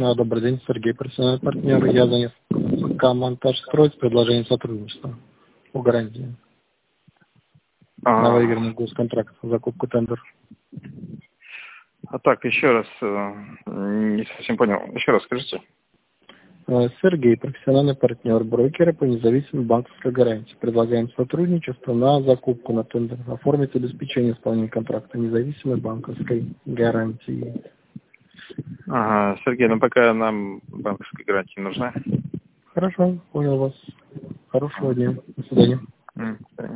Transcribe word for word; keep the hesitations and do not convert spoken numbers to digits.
А, Добрый день, Сергей, профессиональный партнер. Я занят пока монтаж строить, предложение сотрудничества по гарантии на А, выигранный госконтракт, закупку тендер. а так, еще раз, э, не совсем понял. Еще раз скажите. Э, Сергей, профессиональный партнер брокера по независимой банковской гарантии. Предлагаем сотрудничество на закупку на тендер. Оформить обеспечение исполнения контракта независимой банковской гарантии. Ага, Сергей, ну пока нам банковская гарантия не нужна. Хорошо, понял вас. Хорошего М, дня. До свидания. м,